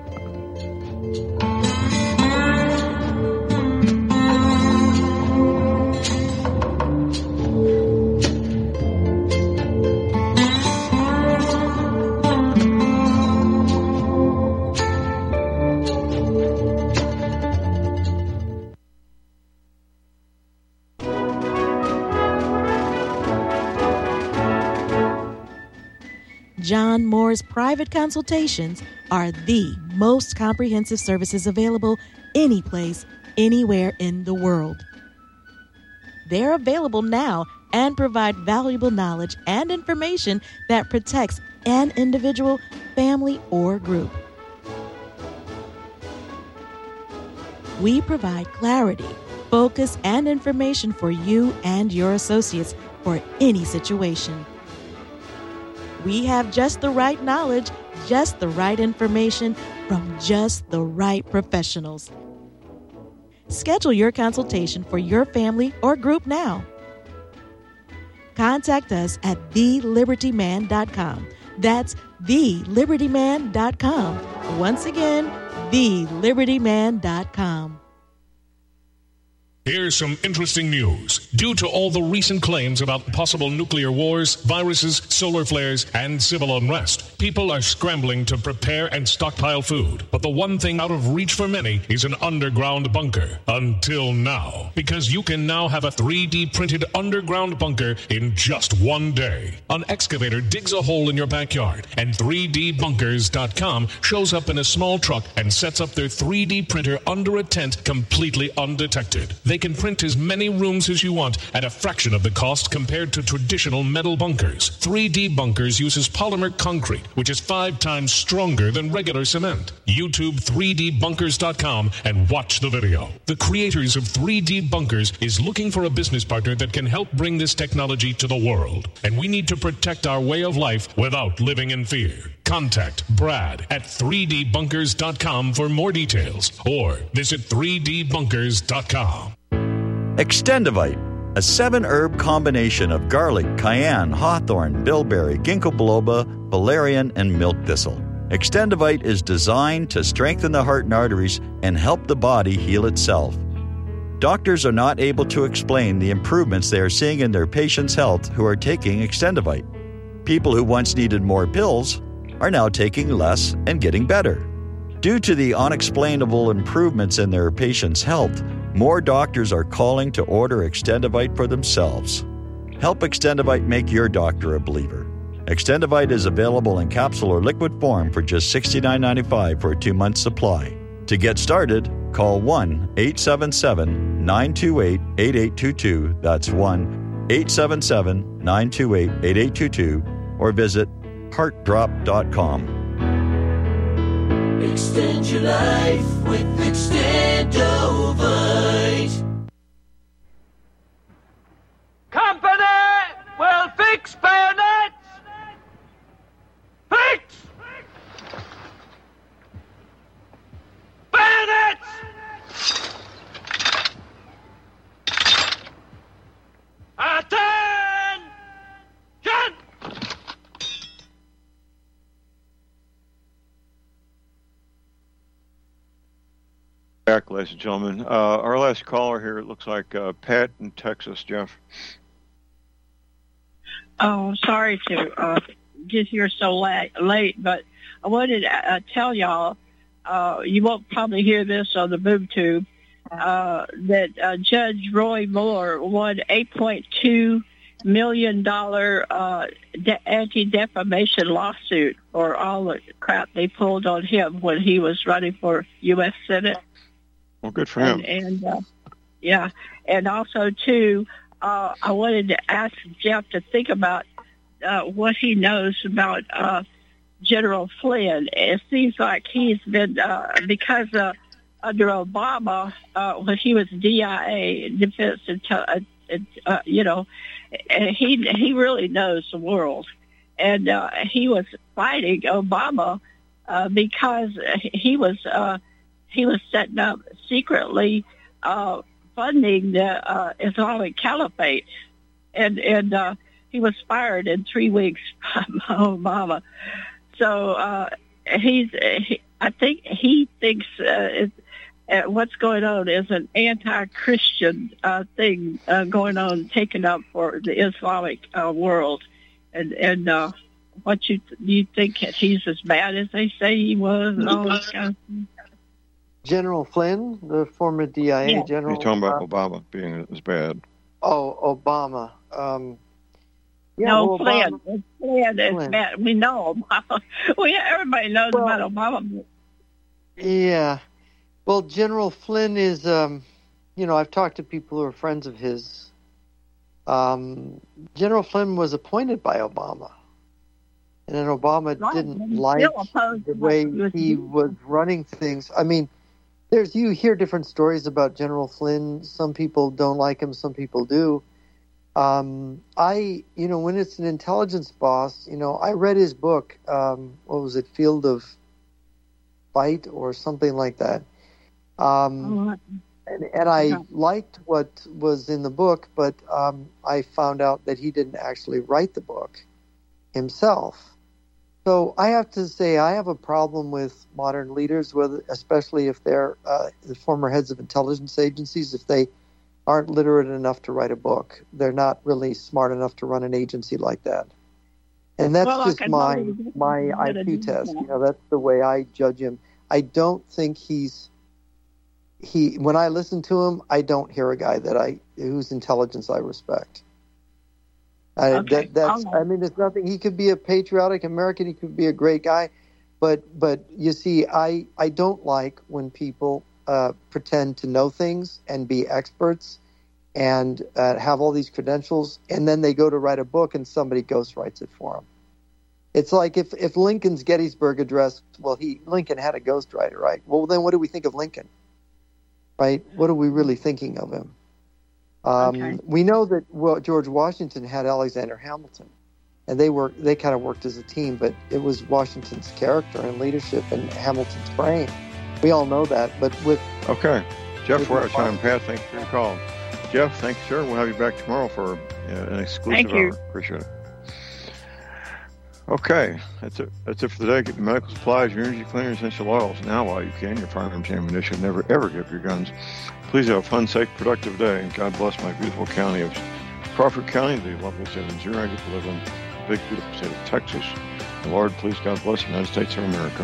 John Moore's private consultations are the most comprehensive services available any place, anywhere in the world. They're available now and provide valuable knowledge and information that protects an individual, family, or group. We provide clarity, focus, and information for you and your associates for any situation. We have just the right knowledge, just the right information from just the right professionals. Schedule your consultation for your family or group now. Contact us at the liberty man dot com. That's the liberty man dot com. Once again, the liberty man dot com. Here's some interesting news. Due to all the recent claims about possible nuclear wars, viruses, solar flares, and civil unrest, people are scrambling to prepare and stockpile food. But the one thing out of reach for many is an underground bunker. Until now. Because you can now have a three D printed underground bunker in just one day. An excavator digs a hole in your backyard, and three D bunkers dot com shows up in a small truck and sets up their three D printer under a tent completely undetected. They can print as many rooms as you want at a fraction of the cost compared to traditional metal bunkers. three D Bunkers uses polymer concrete, which is five times stronger than regular cement. YouTube three D bunkers dot com and watch the video. The creators of three D Bunkers is looking for a business partner that can help bring this technology to the world. And we need to protect our way of life without living in fear. Contact Brad at three D bunkers dot com for more details or visit three D bunkers dot com. Extendivite, a seven-herb combination of garlic, cayenne, hawthorn, bilberry, ginkgo biloba, valerian, and milk thistle. Extendivite is designed to strengthen the heart and arteries and help the body heal itself. Doctors are not able to explain the improvements they are seeing in their patients' health who are taking Extendivite. People who once needed more pills are now taking less and getting better. Due to the unexplainable improvements in their patients' health, more doctors are calling to order Extendivite for themselves. Help Extendivite make your doctor a believer. Extendivite is available in capsule or liquid form for just sixty-nine ninety-five for a two-month supply. To get started, call one eight seven seven, nine two eight, eight eight two two. That's one eight seven seven, nine two eight, eight eight two two or visit heart drop dot com. Extend your life with Extendovite. Company will fix bayonets. Fix bayonets. Attention. Back, ladies and gentlemen. Uh, our last caller here, it looks like uh, Pat in Texas. Jeff. Oh, sorry to uh, get here so late, late, but I wanted to uh, tell y'all, uh, you won't probably hear this on the boob tube, uh, that uh, Judge Roy Moore won eight point two million dollars uh, de- anti-defamation lawsuit for all the crap they pulled on him when he was running for U S Senate. Well, good for him. And, and uh, yeah, and also too, uh, I wanted to ask Jeff to think about uh, what he knows about uh, General Flynn. It seems like he's been uh, because uh, under Obama, uh, when he was D I A, Defense, Intel- uh, you know, he he really knows the world, and uh, he was fighting Obama uh, because he was uh, he was setting up secretly uh, funding the uh, Islamic Caliphate, and and uh, he was fired in three weeks by Obama. So uh, he's he, I think he thinks uh, it, uh, what's going on is an anti-Christian uh, thing uh, going on, taken up for the Islamic uh, world, and and uh, what you you think he's as bad as they say he was, and all that kind of thing? General Flynn, the former D I A Yeah. general. You're talking about uh, Obama being as bad. Oh, Obama. Um, yeah, no, well, Flynn. Obama- Flynn is Flynn. bad. We know Obama. We everybody knows about Obama. Yeah. Well, General Flynn is, um, you know, I've talked to people who are friends of his. Um, General Flynn was appointed by Obama. And then Obama Right, didn't and he like still opposed the what way he was he doing. was running things. I mean, there's you hear different stories about General Flynn. Some people don't like him, some people do. Um, I, you know, when it's an intelligence boss, you know, I read his book, um, what was it, Field of Fight or something like that. Um, and, and I liked what was in the book, but um, I found out that he didn't actually write the book himself. So I have to say I have a problem with modern leaders, whether, especially if they're uh, the former heads of intelligence agencies, if they aren't literate enough to write a book. They're not really smart enough to run an agency like that. And that's Well, I just can my totally get my you I to Q do test. that. You know, that's the way I judge him. I don't think he's he when I listen to him, I don't hear a guy that I whose intelligence I respect. I, Okay. that, that's All right. I mean, there's nothing. He could be a patriotic American. He could be a great guy, but but you see, I I don't like when people uh, pretend to know things and be experts and uh, have all these credentials, and then they go to write a book and somebody ghostwrites it for them. It's like if, if Lincoln's Gettysburg Address, well, he Lincoln had a ghostwriter, right? Well, then what do we think of Lincoln, right? What are we really thinking of him? Um, Okay. We know that well, George Washington had Alexander Hamilton, and they were they kind of worked as a team, but it was Washington's character and leadership and Hamilton's brain. We all know that, but with Okay. Jeff, with we're the out of time. Pat, thanks for your call. Jeff, thanks, sir. We'll have you back tomorrow for uh, an exclusive Thank you. hour. Appreciate it. Okay, that's it. That's it for the day. Get your medical supplies, your energy cleaner, essential oils now while you can. Your firearms and ammunition. Never ever give your guns. Please have a fun, safe, productive day. And God bless my beautiful county of Crawford County, the lovely state of Missouri. I get to live in the big, beautiful state of Texas. The Lord, please, God bless the United States of America.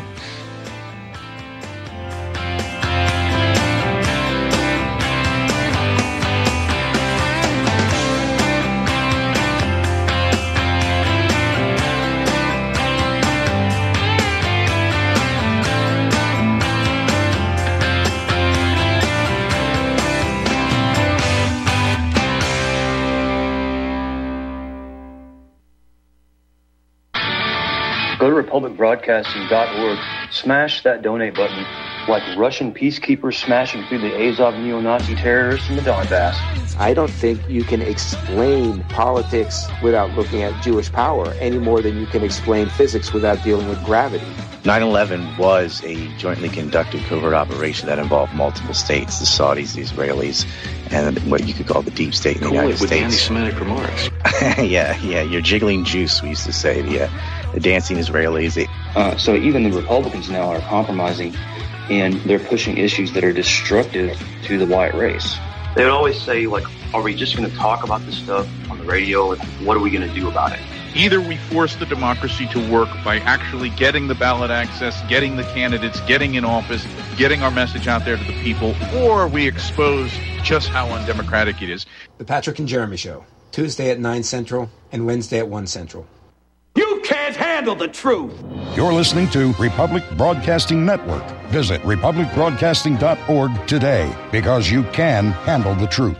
Go to republic broadcasting dot org, smash that donate button like Russian peacekeepers smashing through the Azov neo-Nazi terrorists in the Donbass. I don't think you can explain politics without looking at Jewish power any more than you can explain physics without dealing with gravity. nine eleven was a jointly conducted covert operation that involved multiple states, the Saudis, the Israelis, and what you could call the deep state in the Cool United it with States. anti-Semitic remarks. yeah, yeah, you're jiggling juice, we used to say. The, uh, the dancing Israelis. They, Uh, so even the Republicans now are compromising, and they're pushing issues that are destructive to the white race. They would always say, like, are we just going to talk about this stuff on the radio, and what are we going to do about it? Either we force the democracy to work by actually getting the ballot access, getting the candidates, getting in office, getting our message out there to the people, or we expose just how undemocratic it is. The Patrick and Jeremy Show, Tuesday at nine Central and Wednesday at one Central. can't handle the truth. You're listening to Republic Broadcasting Network. Visit republic broadcasting dot org today because you can handle the truth.